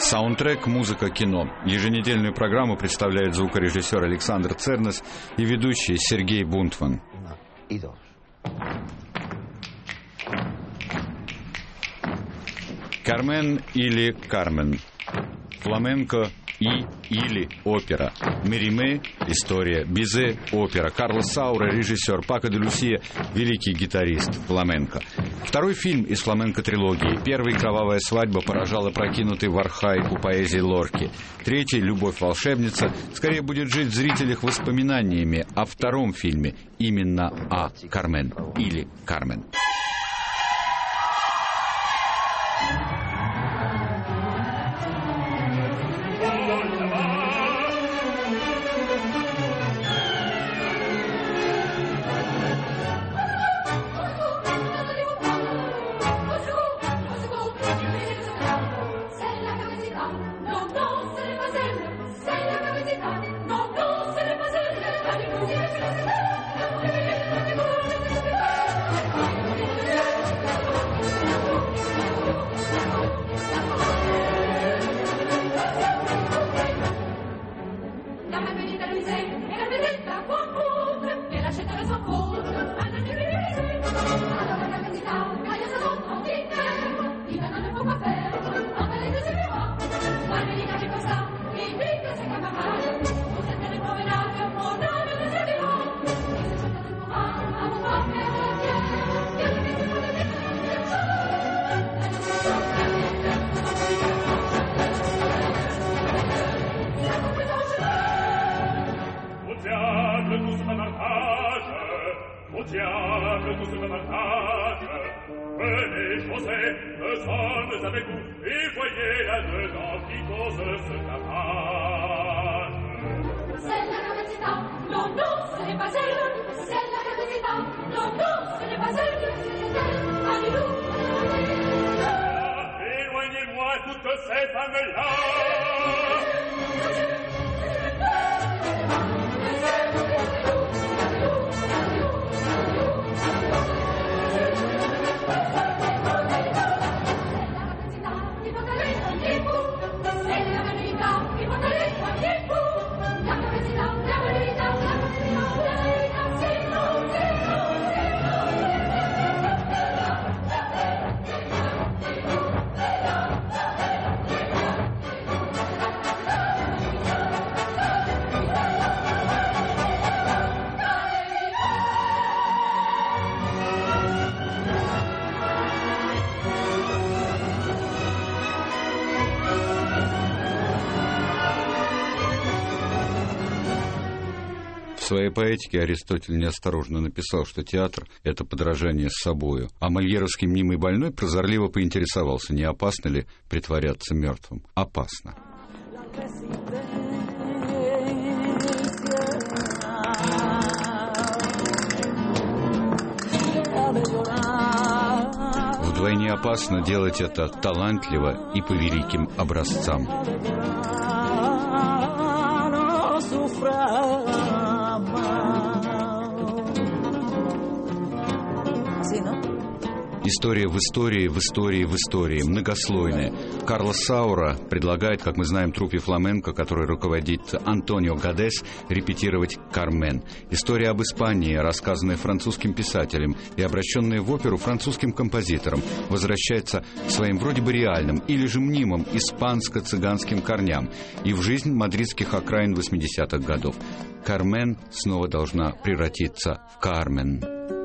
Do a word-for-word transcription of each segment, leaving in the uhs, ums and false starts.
Саундтрек «Музыка. Кино». Еженедельную программу представляют звукорежиссер Александр Цернес и ведущий Сергей Бунтман. Кармен или Кармен. Фламенко и или опера. Мериме – история. Бизе – опера. Карлос Саура – режиссер. Пако де Люсия – великий гитарист фламенко. Второй фильм из фламенко-трилогии. Первый «Кровавая свадьба» поражала прокинутый в архаику поэзии Лорки. Третий «Любовь волшебница» скорее будет жить в зрителях воспоминаниями о втором фильме, именно о Кармен или Кармен. В своей поэтике Аристотель неосторожно написал, что театр — это подражание с собою. А мольеровский мнимый больной прозорливо поинтересовался, не опасно ли притворяться мертвым. Опасно. Вдвойне опасно делать это талантливо и по великим образцам. История в истории, в истории, в истории, многослойная. Карлос Саура предлагает, как мы знаем, труппе фламенко, которой руководит Антонио Гадес, репетировать «Кармен». История об Испании, рассказанная французским писателем и обращенная в оперу французским композитором, возвращается к своим вроде бы реальным или же мнимым испанско-цыганским корням и в жизнь мадридских окраин восьмидесятых годов. «Кармен» снова должна превратиться в «Кармен».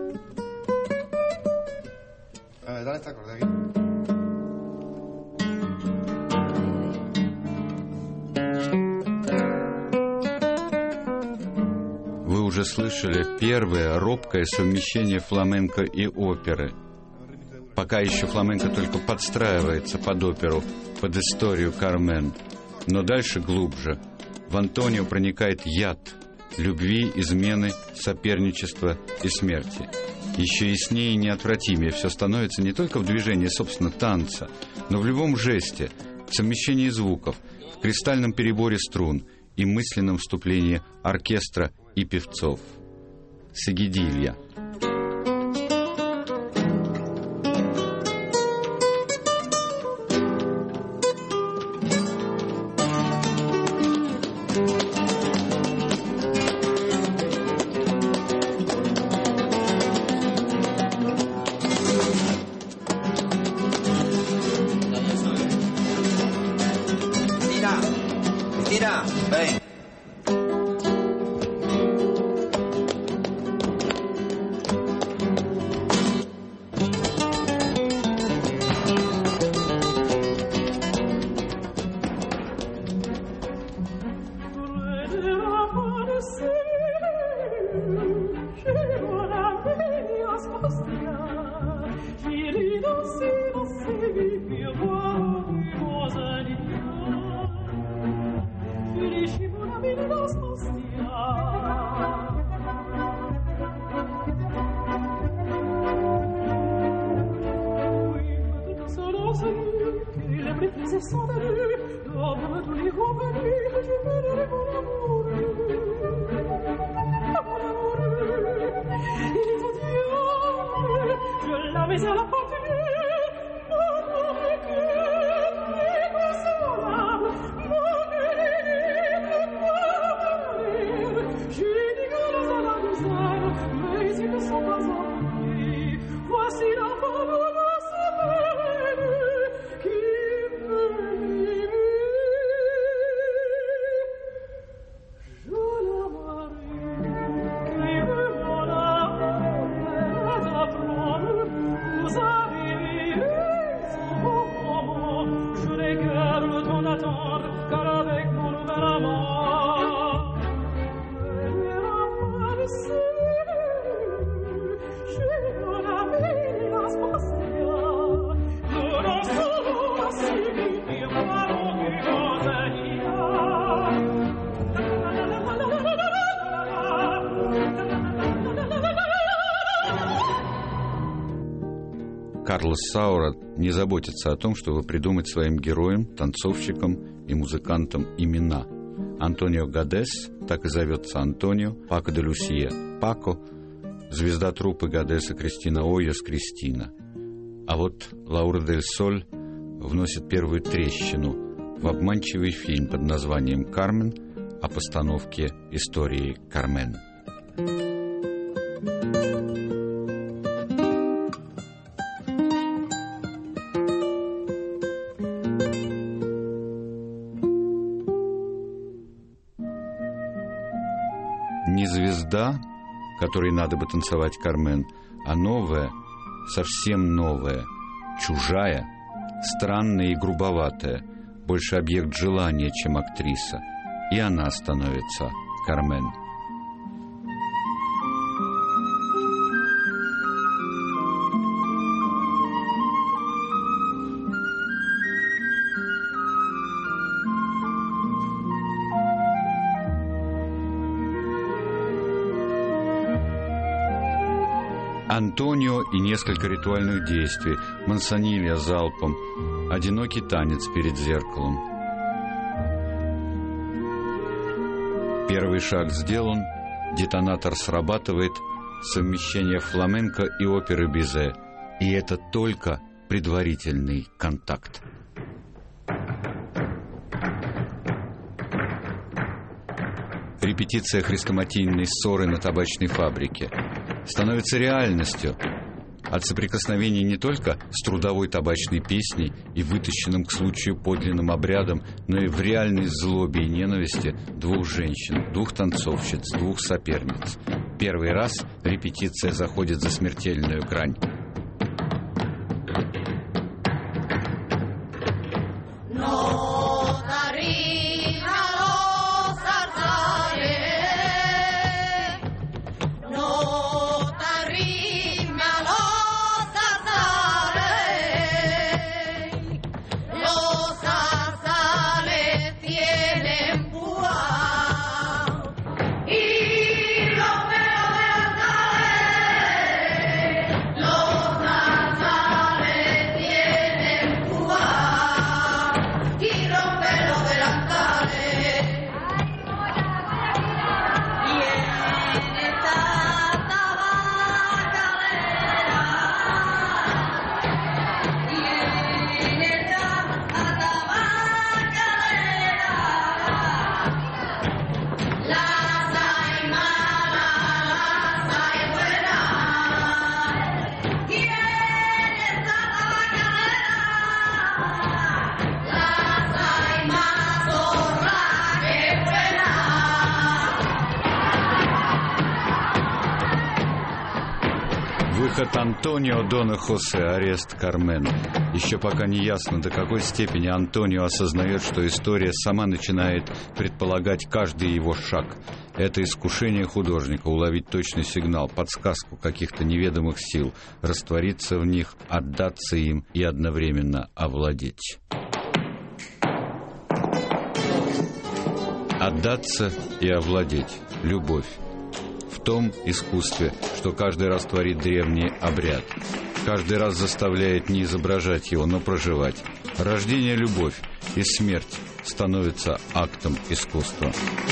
Вы уже слышали первое робкое совмещение фламенко и оперы. Пока еще фламенко только подстраивается под оперу, под историю «Кармен». Но дальше глубже. В Антонио проникает яд любви, измены, соперничества и смерти. Еще яснее и неотвратимее все становится не только в движении, собственно, танца, но в любом жесте, в совмещении звуков, в кристальном переборе струн и мысленном вступлении оркестра и певцов. Сегедилья. Карлос Саура не заботится о том, чтобы придумать своим героям, танцовщикам и музыкантам имена. Антонио Гадес, так и зовется Антонио, Пако де Лусия – Пако, звезда труппы Гадеса Кристина Ойос – Кристина. А вот Лаура дель Соль вносит первую трещину в обманчивый фильм под названием «Кармен» о постановке истории Кармен. Не звезда, которой надо бы танцевать Кармен, а новая, совсем новая, чужая, странная и грубоватая, больше объект желания, чем актриса. И она становится Кармен. Антонио и несколько ритуальных действий, мансонилья залпом, одинокий танец перед зеркалом. Первый шаг сделан, детонатор срабатывает, совмещение фламенко и оперы Бизе. И это только предварительный контакт. Репетиция хрестоматийной ссоры на табачной фабрике становится реальностью от соприкосновений не только с трудовой табачной песней и вытащенным к случаю подлинным обрядом, но и в реальной злобе и ненависти двух женщин, двух танцовщиц, двух соперниц. Первый раз репетиция заходит за смертельную грань. Выход Антонио Дона Хосе, арест Кармен. Еще пока не ясно, до какой степени Антонио осознает, что история сама начинает предполагать каждый его шаг. Это искушение художника уловить точный сигнал, подсказку каких-то неведомых сил, раствориться в них, отдаться им и одновременно овладеть. Отдаться и овладеть. Любовь. В том искусстве, что каждый раз творит древний обряд. Каждый раз заставляет не изображать его, но проживать. Рождение — любовь, и смерть становится актом искусства.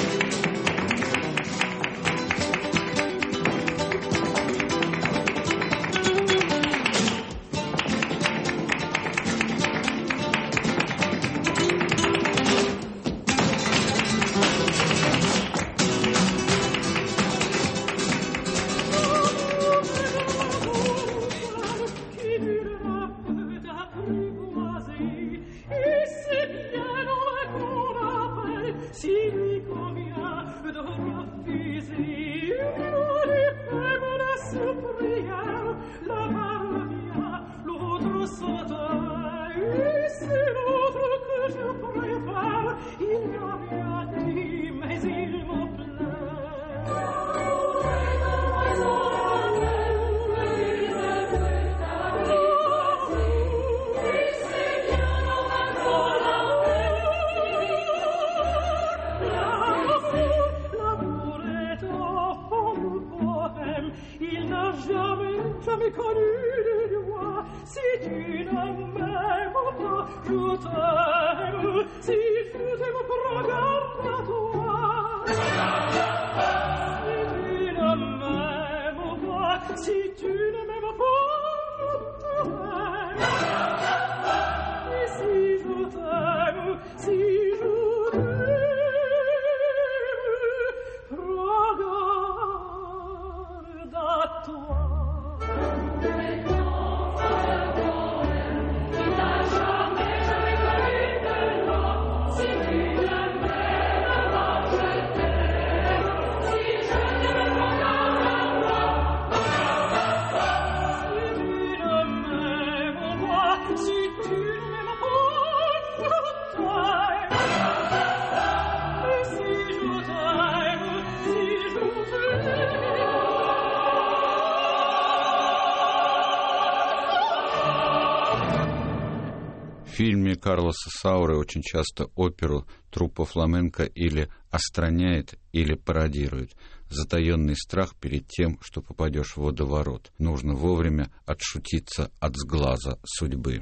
В фильме Карлоса Сауры очень часто оперу труппа фламенко или отстраняет, или пародирует. Затаенный страх перед тем, что попадешь в водоворот. Нужно вовремя отшутиться от сглаза судьбы.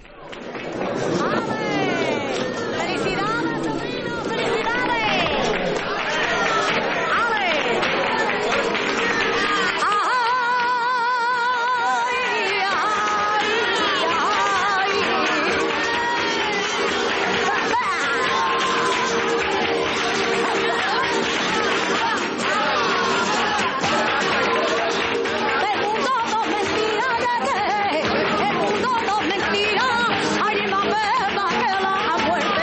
Mentira, ay, mamá, la muerte.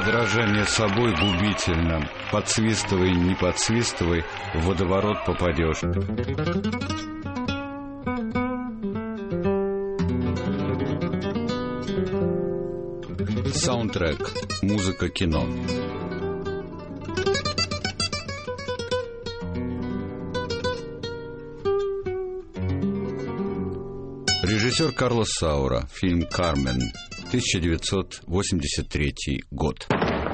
Подражание собой губительно. Подсвистывай, не подсвистывай, в водоворот попадешь. Саундтрек. Музыка кино. Режиссер Карлос Саура. Фильм «Кармен». тысяча девятьсот восемьдесят третий год.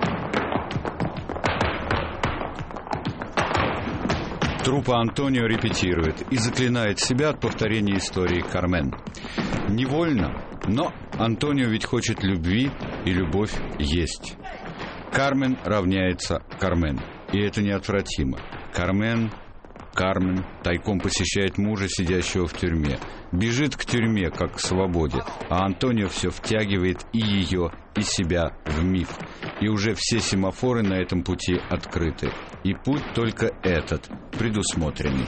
Труппа Антонио репетирует и заклинает себя от повторения истории «Кармен». Невольно, но Антонио ведь хочет любви, и любовь есть. Кармен равняется Кармен, и это неотвратимо. Кармен... Кармен тайком посещает мужа, сидящего в тюрьме. Бежит к тюрьме, как к свободе. А Антонио все втягивает и ее, и себя в миф. И уже все семафоры на этом пути открыты. И путь только этот, предусмотренный.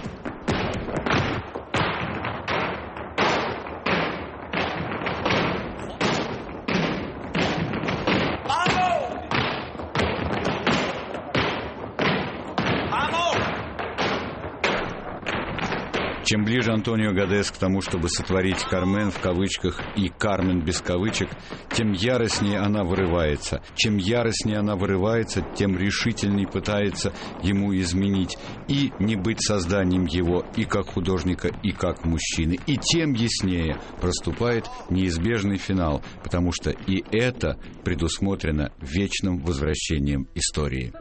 Чем ближе Антонио Гадес к тому, чтобы сотворить Кармен в кавычках и Кармен без кавычек, тем яростнее она вырывается. Чем яростнее она вырывается, тем решительней пытается ему изменить и не быть созданием его и как художника, и как мужчины. И тем яснее проступает неизбежный финал, потому что и это предусмотрено вечным возвращением истории.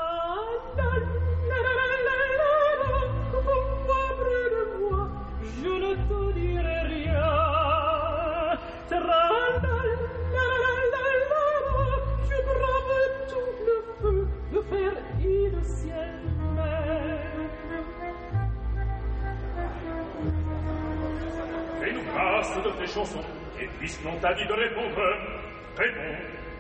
De tes chansons et puisqu'on t'a dit de répondre, réponds.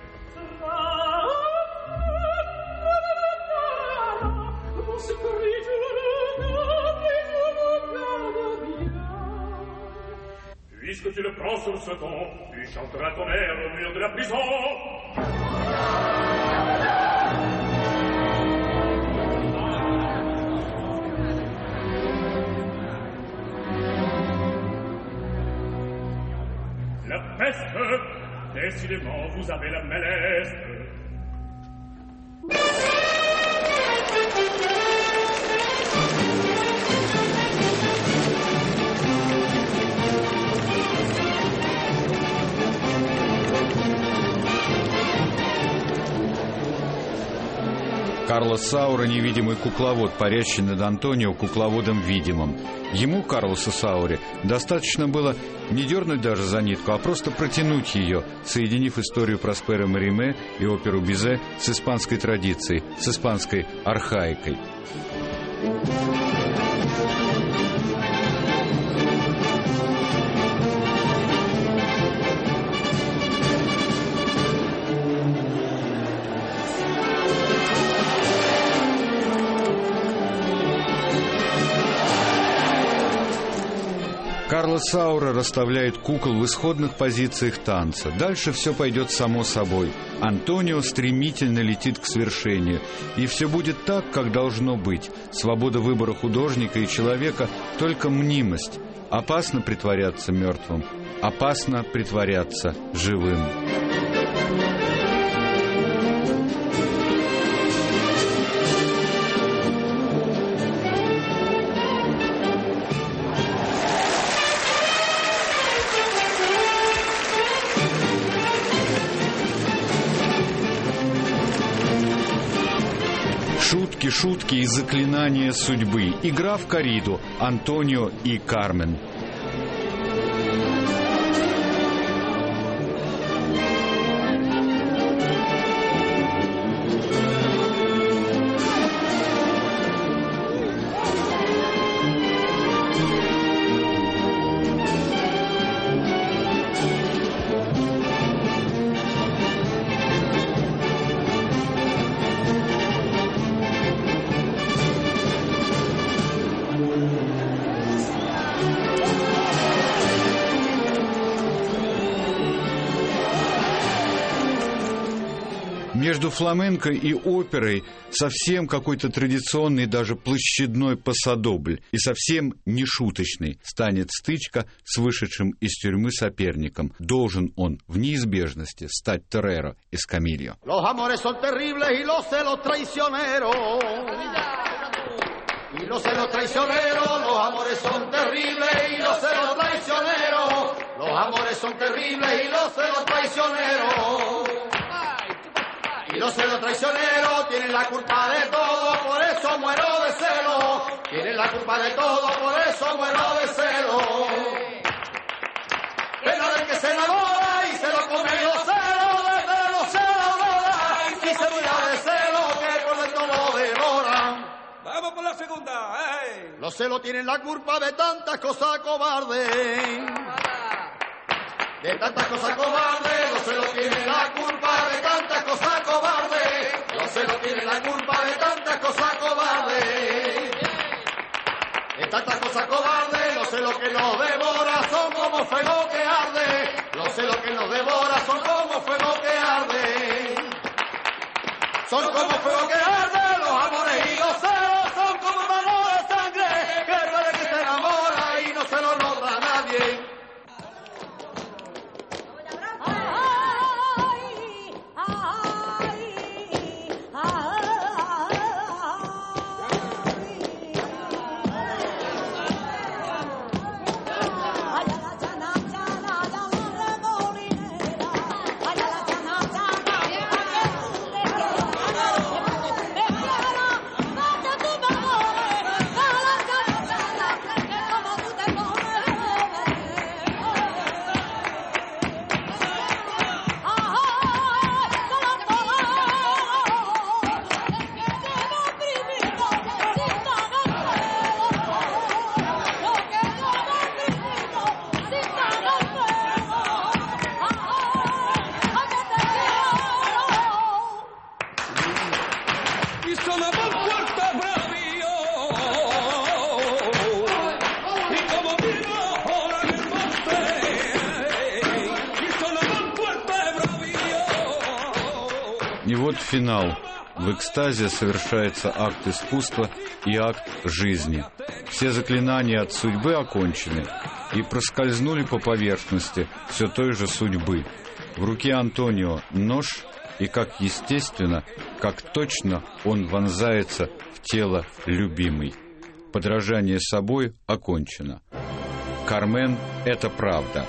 Puisque tu le prends sur ce ton, tu chanteras ton air au mur de la prison. La peste, décidément, vous avez la méleste. Карлос Саура — невидимый кукловод, парящий над Антонио кукловодом видимым. Ему, Карлосу Сауре, достаточно было не дернуть даже за нитку, а просто протянуть ее, соединив историю Проспера Мериме и оперу Бизе с испанской традицией, с испанской архаикой. Карлос Саура расставляет кукол в исходных позициях танца. Дальше все пойдет само собой. Антонио стремительно летит к свершению. И все будет так, как должно быть. Свобода выбора художника и человека — только мнимость. Опасно притворяться мертвым. Опасно притворяться живым. Шутки, шутки и заклинания судьбы. Игра в корриду. Антонио и Кармен. Между фламенко и оперой совсем какой-то традиционный, даже площадной пасадобль, и совсем нешуточный станет стычка с вышедшим из тюрьмы соперником. Должен он в неизбежности стать Тореро из Камильо. Y los celos traicioneros, los amores son terribles y los celos traicioneros, los amores son terribles y los celos traicioneros. Y los celos traicioneros tienen la culpa de todo, por eso muero de celos. Tienen la culpa de todo, por eso muero de celos. Pena del que se enamora y se lo comen los celos, desde los celos no, y se muera de celos que por dentro lo devoran. Vamos por la segunda, ¡eh! Los celos tienen la culpa de tantas cosas cobardes. De tantas cosas cobardes, los celos tienen la culpa de tantas cosas cobardes. Los celos tienen la culpa de tantas cosas cobardes. De tantas cosas cobardes, los celos que nos devora son como fuego que arde. Los celos que nos devora son como fuego que arde. Son como fuego que arde, los amores y los celos son como mano de sangre que duele que se enamora y no se lo nota a nadie. И вот финал. В экстазе совершается акт искусства и акт жизни. Все заклинания от судьбы окончены и проскользнули по поверхности все той же судьбы. В руке Антонио нож, и как естественно, как точно он вонзается в тело любимой. Подражание собой окончено. Кармен — это правда.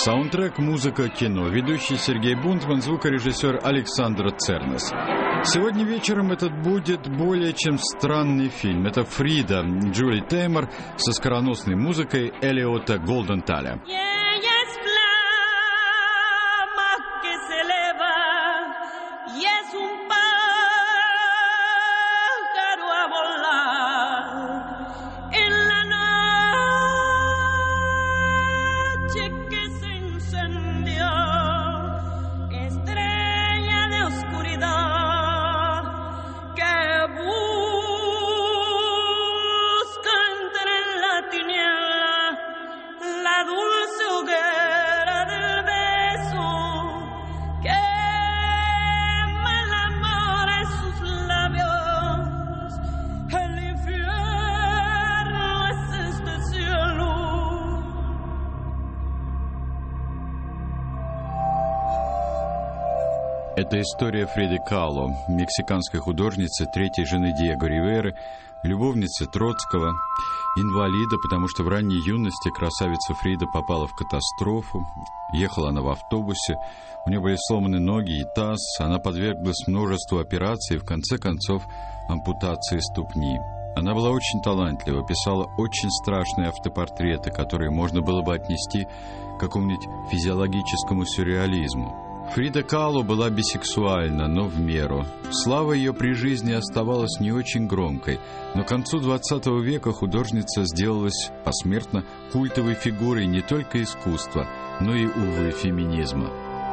Саундтрек, музыка, кино. Ведущий Сергей Бунтман, звукорежиссер Александр Цернес. Сегодня вечером этот будет более чем странный фильм. Это «Фрида» Джули Теймор со скороносной музыкой Элиота Голденталя. Это история Фриды Кало, мексиканской художницы, третьей жены Диего Риверы, любовницы Троцкого, инвалида, потому что в ранней юности красавица Фрида попала в катастрофу. Ехала она в автобусе, у нее были сломаны ноги и таз, она подверглась множеству операций и, в конце концов, ампутации ступни. Она была очень талантлива, писала очень страшные автопортреты, которые можно было бы отнести к какому-нибудь физиологическому сюрреализму. Фрида Кало была бисексуальна, но в меру. Слава ее при жизни оставалась не очень громкой, но к концу двадцатого века художница сделалась посмертно культовой фигурой не только искусства, но и, увы, феминизма.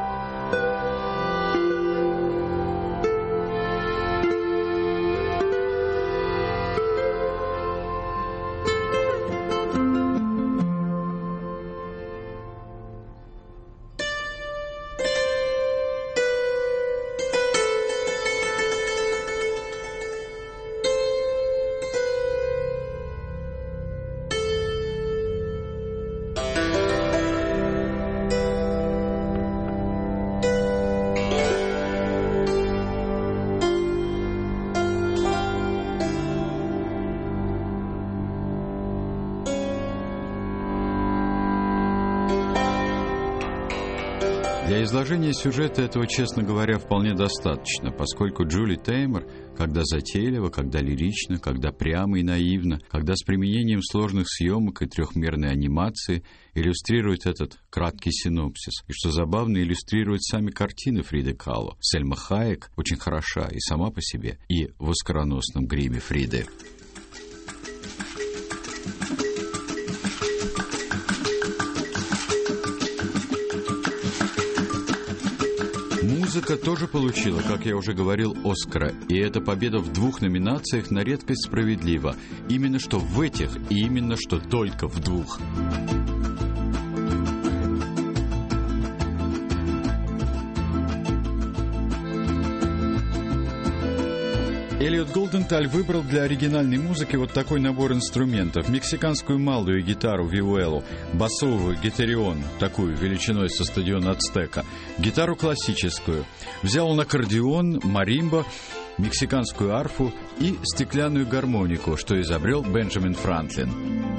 Для изложения сюжета этого, честно говоря, вполне достаточно, поскольку Джули Теймор, когда затейливо, когда лирично, когда прямо и наивно, когда с применением сложных съемок и трехмерной анимации, иллюстрирует этот краткий синопсис. И что забавно, иллюстрирует сами картины Фриды Кало. Сельма Хайек очень хороша и сама по себе, и в оскароносном гриме Фриды. Музыка тоже получила, как я уже говорил, Оскара, и эта победа в двух номинациях на редкость справедлива. Именно что в этих, и именно что только в двух. Элиот Голденталь выбрал для оригинальной музыки вот такой набор инструментов. Мексиканскую малую гитару виуэлу, басовую гитарион, такую величиной со стадиона Ацтека, гитару классическую. Взял он аккордеон, маримбо, мексиканскую арфу и стеклянную гармонику, что изобрел Бенджамин Франклин.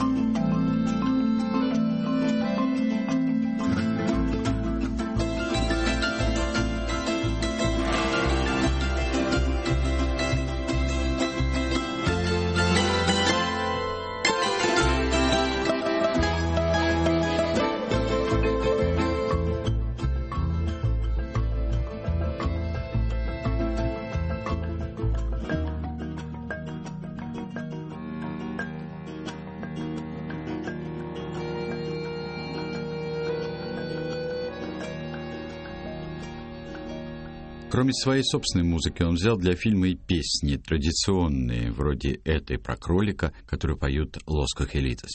Кроме своей собственной музыки, он взял для фильма и песни традиционные, вроде этой про кролика, которую поют Лос Кохелитос.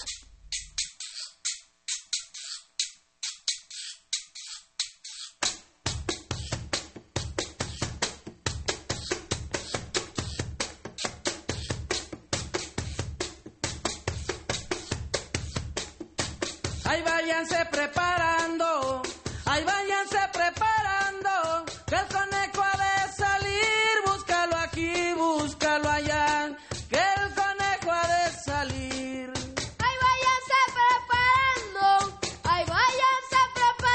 Ahí váyanse preparando, ahí váyanse preparando, que el conejo ha de salir, búscalo aquí, búscalo allá, que el conejo ha de salir. Ahí váyanse preparando, ahí váyanse preparando.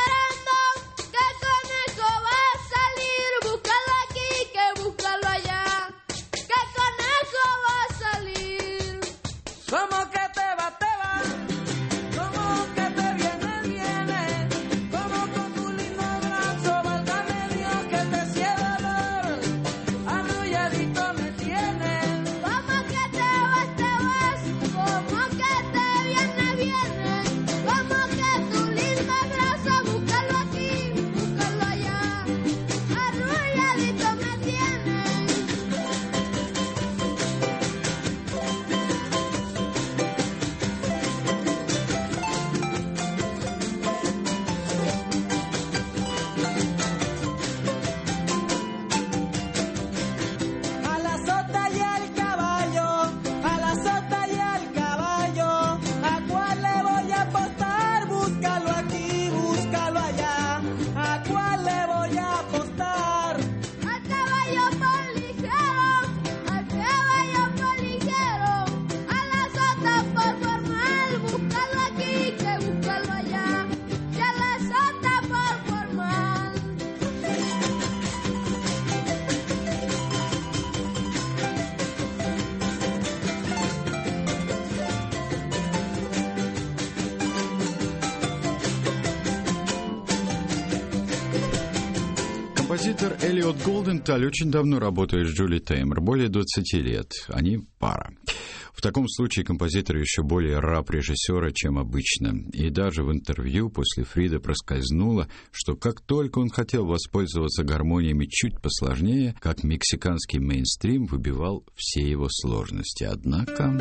Композитор Эллиот Голденталь очень давно работает с Джули Теймор, более двадцати лет. Они пара. В таком случае композитор еще более раб режиссера, чем обычно. И даже в интервью после Фриды проскользнуло, что как только он хотел воспользоваться гармониями чуть посложнее, как мексиканский мейнстрим выбивал все его сложности. Однако...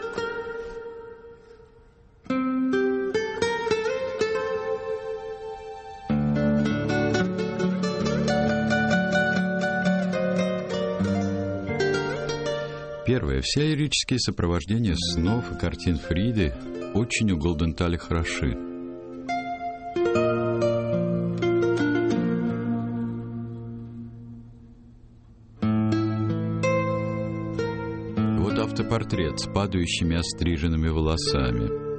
Первое. Все лирические сопровождения снов и картин Фриды очень у Голденталя хороши. Вот автопортрет с падающими остриженными волосами.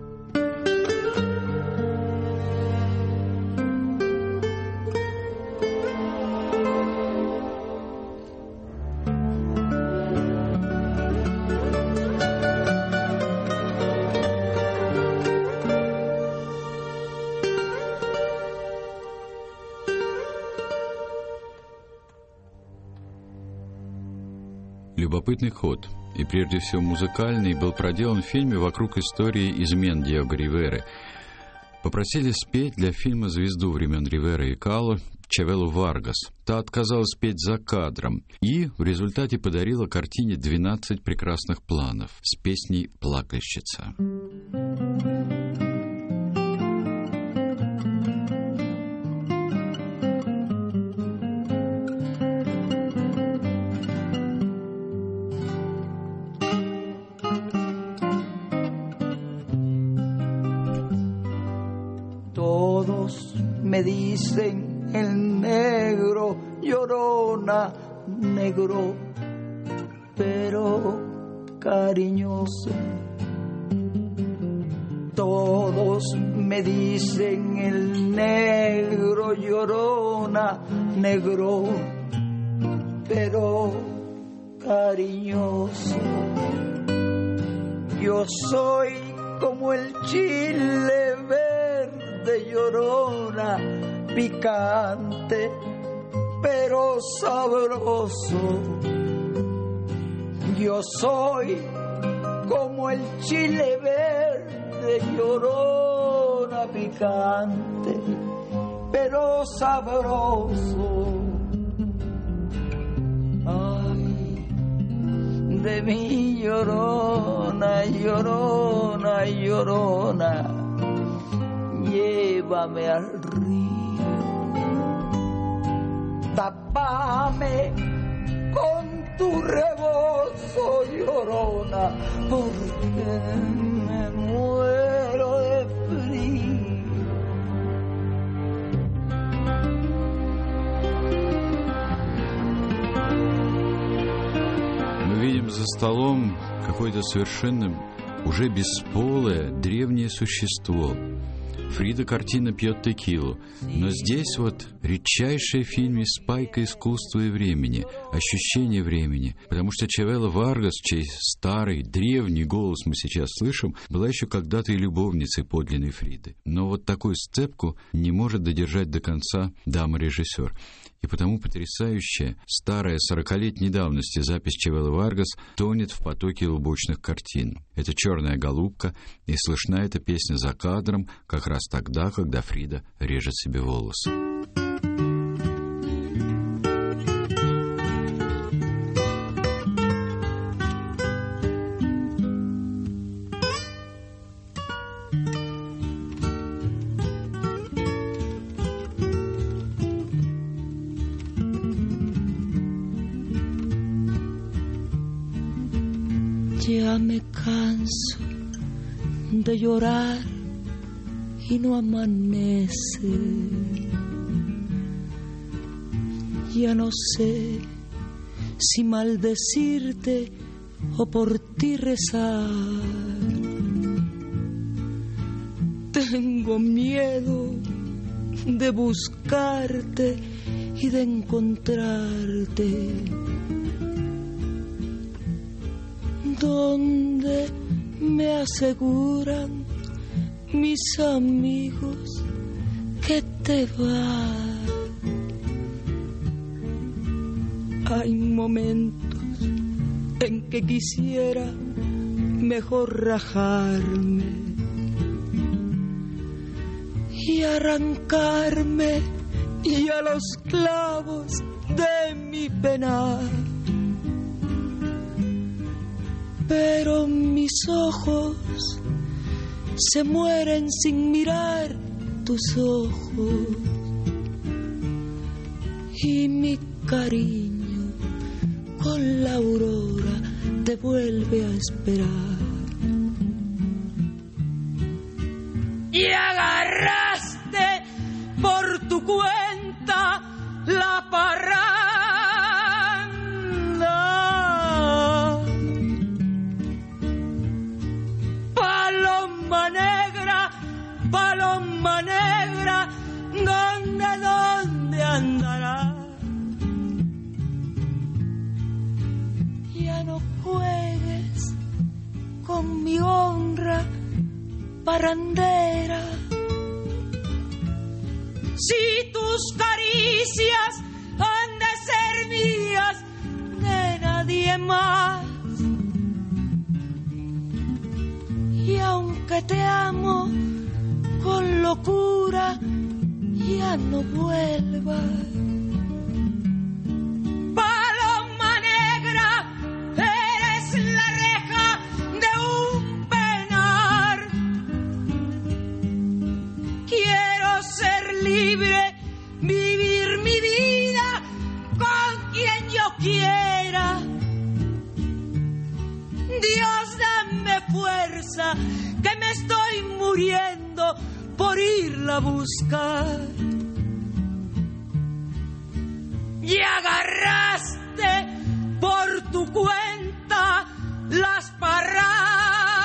Любопытный ход, и прежде всего музыкальный, был проделан в фильме вокруг истории измен Диего Риверы. Попросили спеть для фильма звезду времен Риверы и Кало Чавелу Варгас. Та отказалась петь за кадром и в результате подарила картине двенадцать прекрасных планов с песней «Плакальщица». Me dicen el negro, llorona, negro, pero cariñoso. Todos me dicen el negro, llorona, negro, pero cariñoso. Yo soy como el chile verde, llorona, picante, pero sabroso. Yo soy como el chile verde, llorona, picante, pero sabroso. Ay, de mi llorona, llorona, llorona, llévame al río, tápame con tu rebozo, llorona, porque me muero de frío. Мы видим за столом какое-то совершенно уже бесполое древнее существо. Фрида картина пьет текилу, но здесь вот редчайшая в фильме спайка искусства и времени, ощущение времени, потому что Чавела Варгас, чей старый, древний голос мы сейчас слышим, была еще когда-то и любовницей подлинной Фриды. Но вот такую сцепку не может додержать до конца дама-режиссер. И потому потрясающая, старая, сорокалетней давности запись Чавелы Варгас тонет в потоке лубочных картин. Это «Черная голубка», и слышна эта песня за кадром как раз тогда, когда Фрида режет себе волосы. Ya me canso de llorar y no amanece. Ya no sé si maldecirte o por ti rezar. Tengo miedo de buscarte y de encontrarte donde me aseguran mis amigos que te vas. Hay momentos en que quisiera mejor rajarme y arrancarme y a los clavos de mi penar. Pero mis ojos se mueren sin mirar tus ojos y mi cariño con la aurora te vuelve a esperar. Y agarraste por tu cuenta la parranda. Paloma negra, paloma negra, ¿dónde, dónde andará? Ya no juegues con mi honra parrandera. Si tus caricias han de ser mías, de nadie más. Y aunque te amo con locura, ya no vuelvas. Paloma negra, eres la reja de un penar. Quiero ser libre, vivir mi vida con quien yo quiera. Dios, dame fuerza, que me estoy muriendo por irla a buscar. Y agarraste por tu cuenta las parrandas.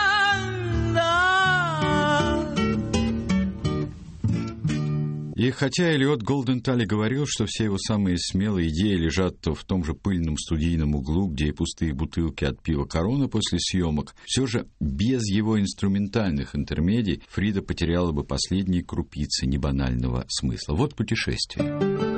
И хотя Эллиот Голденталь говорил, что все его самые смелые идеи лежат в том же пыльном студийном углу, где и пустые бутылки от пива «Корона» после съемок, все же без его инструментальных интермедий Фрида потеряла бы последние крупицы небанального смысла. Вот путешествие.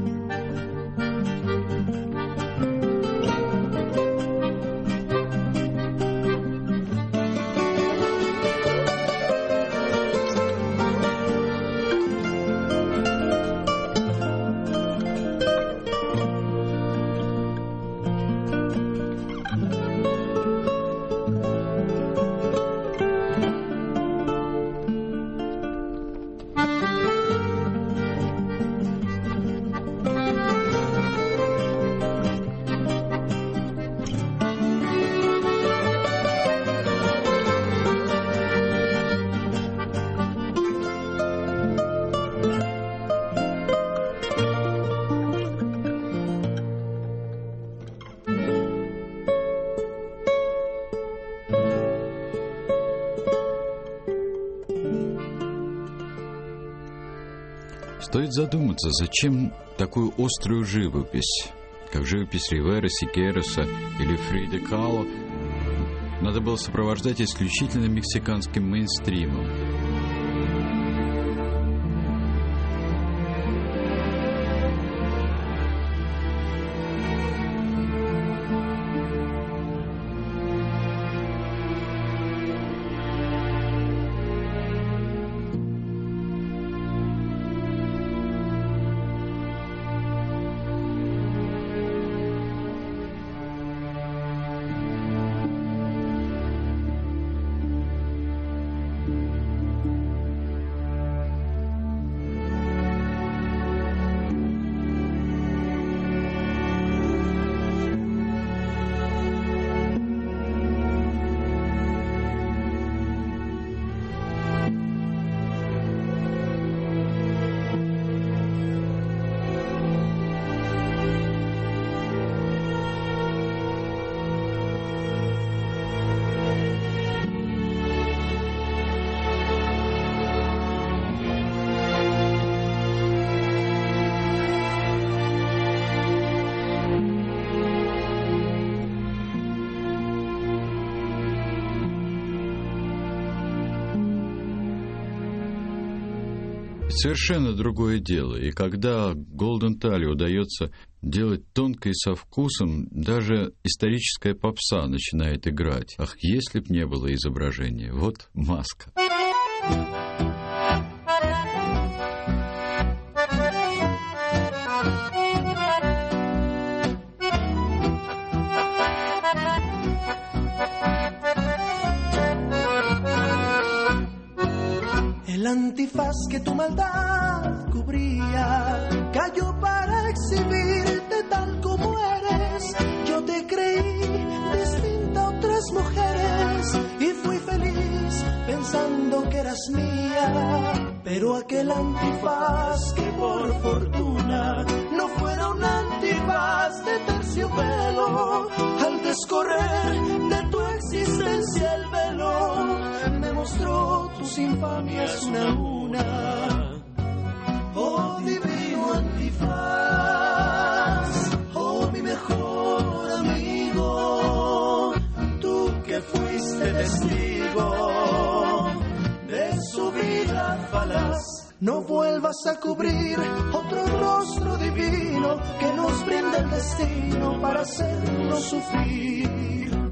Стоит задуматься, зачем такую острую живопись, как живопись Ривера, Сикереса или Фриды Кало, надо было сопровождать исключительно мексиканским мейнстримом. Совершенно другое дело. И когда Голден Талли удается делать тонко и со вкусом, даже историческая попса начинает играть. Ах, если б не было изображения. Вот маска. El antifaz que tu maldad cubría cayó para exhibirte tal como eres. Yo te creí distinta a otras mujeres y fui feliz pensando que eras mía. Pero aquel antifaz que por fortuna no fuera un antifaz de terciopelo, al descorrer de tu existencia el velo me mostró tus infamias una a una. Oh divino antifaz, oh mi mejor amigo, tú que fuiste testigo de su vida falaz, no vuelvas a cubrir otro rostro divino que nos brinda el destino para hacernos sufrir.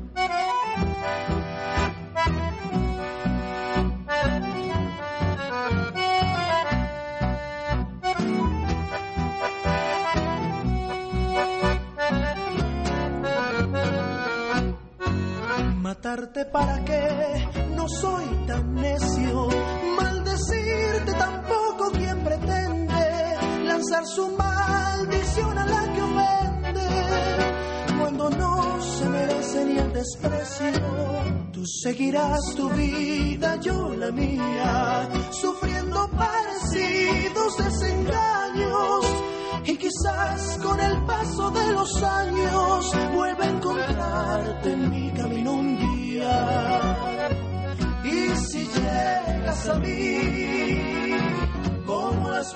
Matarte para qué, no soy tan necio. Maldecirte tampoco quien pretende lanzar su maldición a la que ofende. Cuando no se merece ni el desprecio, tú seguirás tu vida, yo la mía, sufriendo parecidos desengaños. Y quizás con el paso de los años vuelva a encontrarte en mi camino un día. Y si llegas a mí como las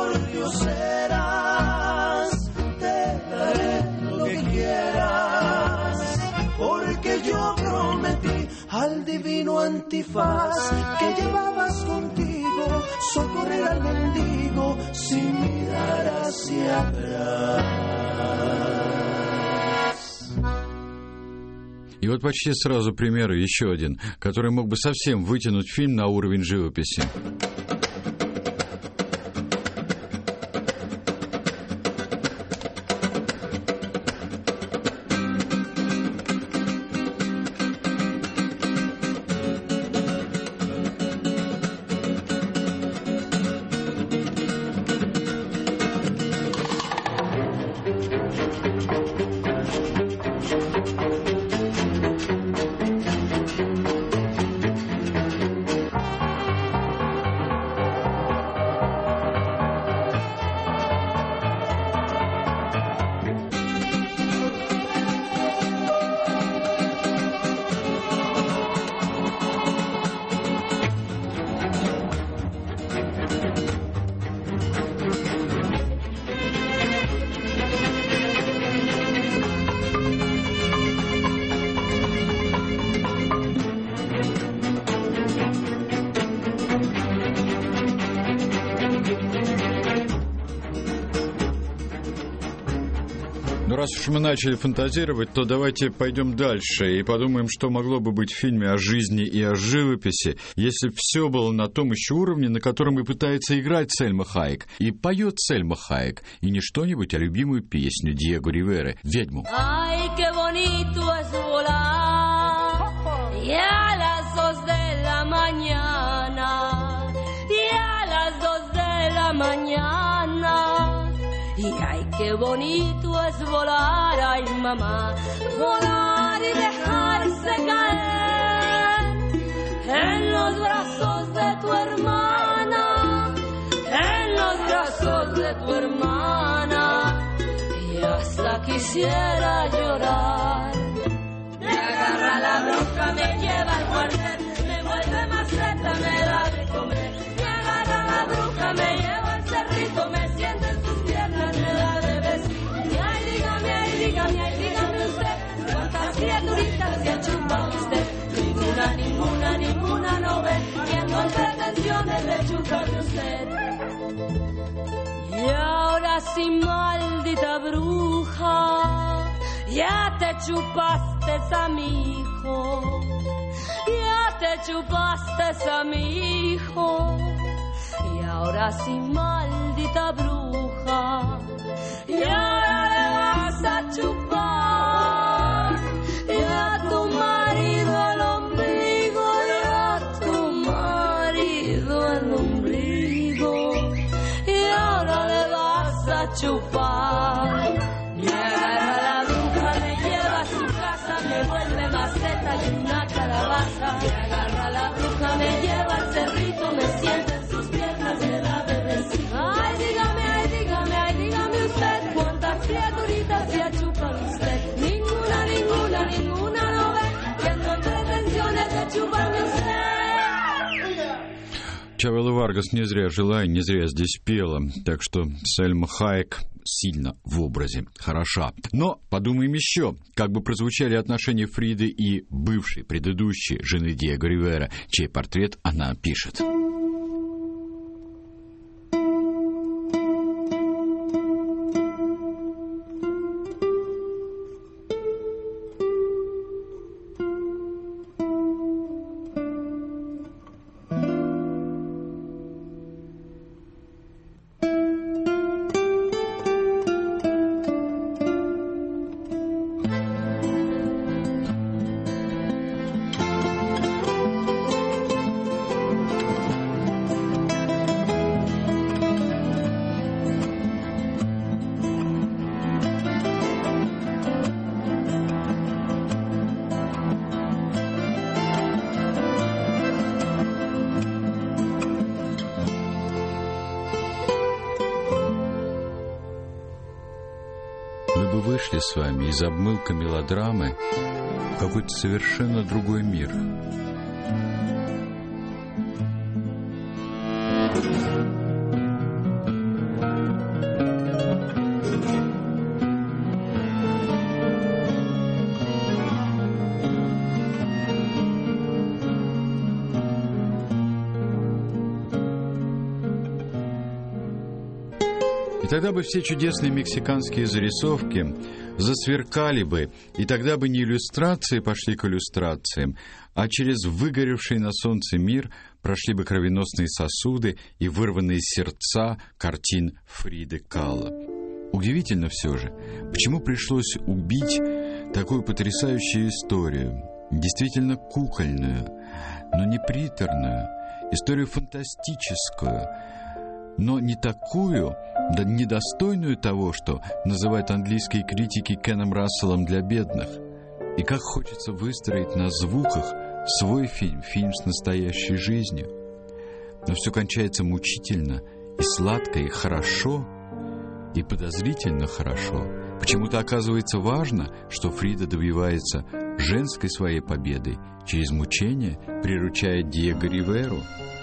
pordioseras, te daré lo que quieras, porque yo prometí al divino antifaz que llevabas contigo socorrer al mendigo sin mirar hacia atrás. И вот почти сразу пример еще один, который мог бы совсем вытянуть фильм на уровень живописи. Ну, раз уж мы начали фантазировать, то давайте пойдем дальше и подумаем, что могло бы быть в фильме о жизни и о живописи, если бы все было на том еще уровне, на котором и пытается играть Сельма Хайек. И поет Сельма Хайек, и не что-нибудь, а любимую песню Диего Риверы «Ведьму». Ay, qué bonito es volar, y a las dos de la mañana, y a las dos de la mañana. Y ay, qué bonito es volar, ay mamá, volar y dejarse caer en los brazos de tu hermana, en los brazos de tu hermana. Y hasta quisiera llorar. Me agarra la bruja, me lleva al cuartel, me vuelve maceta, me da de comer. Me agarra la bruja, me lleva al cerrito, me siente en sus piernas, me da de besar. Y ay, dígame, ay, dígame, ay, dígame usted, cuántas criaturitas se ha chupado usted. Ninguna, ninguna, ninguna no ve, y en dos pretensiones de chuparme usted. sí, maldita bruja, ya te chupaste a mi hijo, ya te chupaste a mi hijo, y ahora sí, maldita bruja, y ahora le vas a chupar, y a tu marido al ombligo, y a tu marido al ombligo, y ahora le vas a chupar. Me agarra la bruja, me lleva a su casa, me vuelve maceta y una calabaza. Me agarra la bruja, me lleva al cerrito, me sienta en sus piernas, me da bebecito. Ay, dígame, ay, dígame, ay, dígame usted, cuántas criaturitas se ha chupado usted. Ninguna, ninguna, ninguna no ve, que no pretensiones de chuparme usted. Чавелла Варгас не зря жила и не зря здесь пела, так что Сальма Хайек сильно в образе хороша. Но подумаем еще, как бы прозвучали отношения Фриды и бывшей, предыдущей жены Диего Ривера, чей портрет она пишет. Вышли с вами из обмылка мелодрамы в какой-то совершенно другой мир. И тогда бы все чудесные мексиканские зарисовки засверкали бы, и тогда бы не иллюстрации пошли к иллюстрациям, а через выгоревший на солнце мир прошли бы кровеносные сосуды и вырванные сердца картин Фриды Калло. Удивительно все же, почему пришлось убить такую потрясающую историю, действительно кукольную, но не приторную, историю фантастическую, но не такую, да недостойную того, что называют английские критики Кеном Расселом для бедных. И как хочется выстроить на звуках свой фильм, фильм с настоящей жизнью. Но все кончается мучительно, и сладко, и хорошо, и подозрительно хорошо. Почему-то оказывается важно, что Фрида добивается женской своей победы через мучение, приручая Диего Риверу.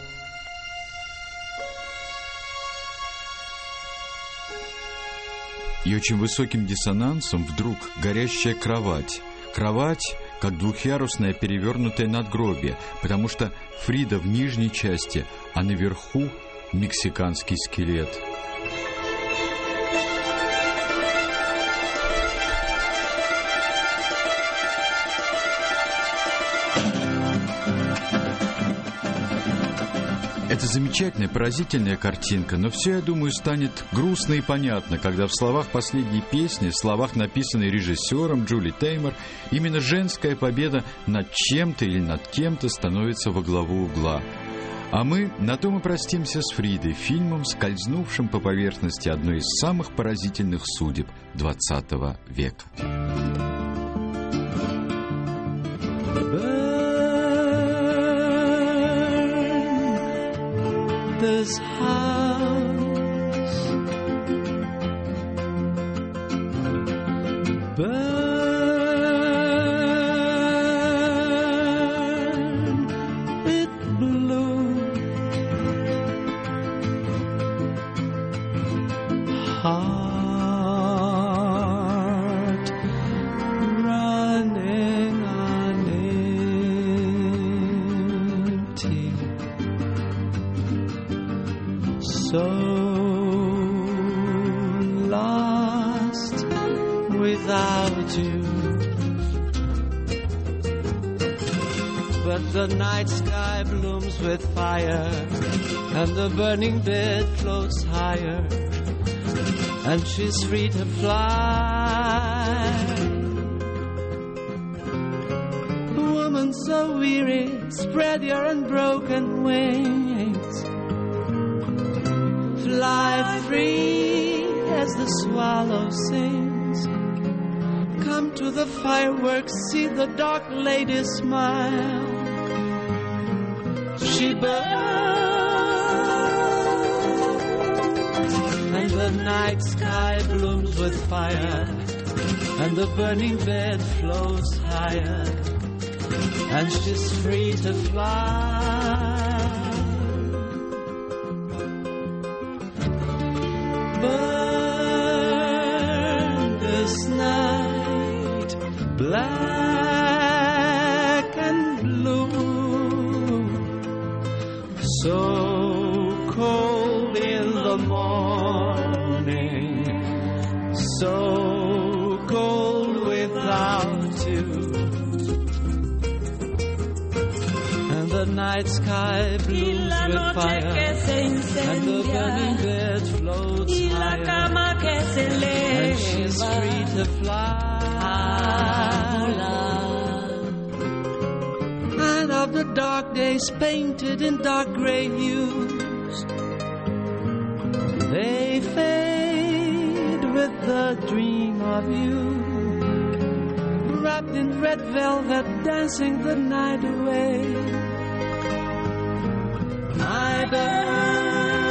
И очень высоким диссонансом вдруг горящая кровать. Кровать, как двухъярусное перевернутое надгробие, потому что Фрида в нижней части, а наверху мексиканский скелет. Это замечательная, поразительная картинка, но все, я думаю, станет грустно и понятно, когда в словах последней песни, в словах, написанной режиссером Джули Теймор, именно женская победа над чем-то или над кем-то становится во главу угла. А мы на том и простимся с Фридой, фильмом, скользнувшим по поверхности одной из самых поразительных судеб двадцатого века. This house burn it blue, heart running on empty. So solitude. But the night sky blooms with fire, and the burning bed floats higher, and she's free to fly. Woman so weary, spread your unbroken wings. Fly free as the swallow sings. Come to the fireworks, see the dark lady smile. She burns, and the night sky blooms with fire, and the burning bed flows higher, and she's free to fly. Burn this night, black and blue, so cold in the morning, so cold without you. And the night sky blooms with fire, and the burning bed floats higher, and she's free to fly. And of the dark days painted in dark gray hues, they fade with the dream of you, wrapped in red velvet, dancing the night away. I burn,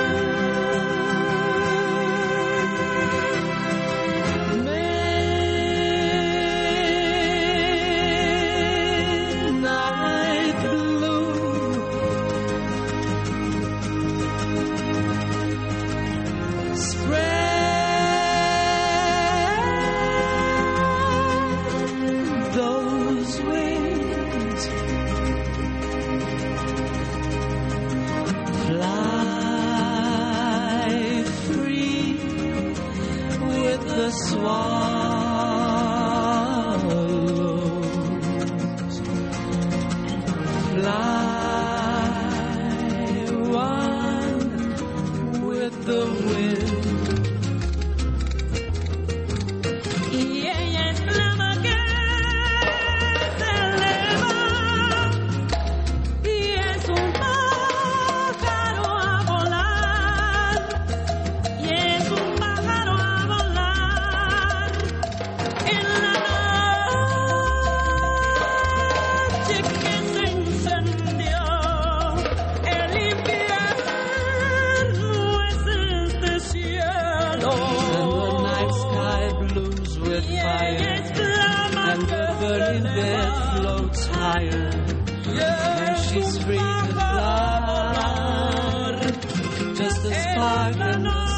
midnight blue, spread those wings. Fly free with the swallows. Fly one with the wind. Y ella es flama que se eleva, y es un pájaro a volar, y es un pájaro a volar en la noche que se incendió. El infierno es este cielo. And the night sky blooms with fire, and the burning bed floats higher, and she's free to fly. Just a spark in the